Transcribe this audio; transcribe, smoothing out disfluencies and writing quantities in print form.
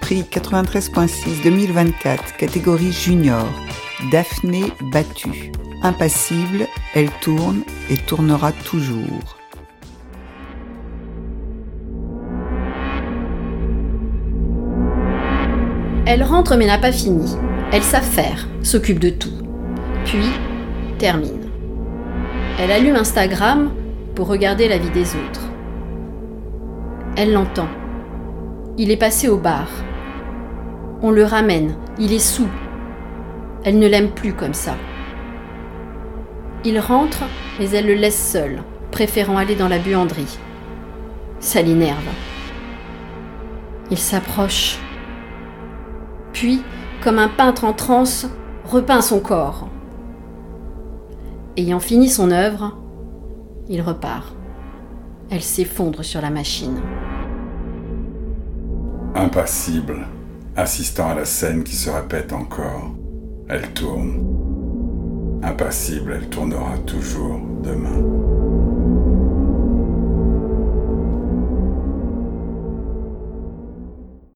Prix 93.6 2024, catégorie junior. Daphné battue. Impassible, elle tourne et tournera toujours. Elle rentre mais n'a pas fini. Elle s'affaire, s'occupe de tout. Puis, termine. Elle allume Instagram pour regarder la vie des autres. Elle l'entend. Il est passé au bar. On le ramène, il est saoul. Elle ne l'aime plus comme ça. Il rentre, mais elle le laisse seul, préférant aller dans la buanderie. Ça l'énerve. Il s'approche. Puis, comme un peintre en transe, repeint son corps. Ayant fini son œuvre, il repart. Elle s'effondre sur la machine. Impassible, assistant à la scène qui se répète encore. Elle tourne. Impassible, elle tournera toujours demain.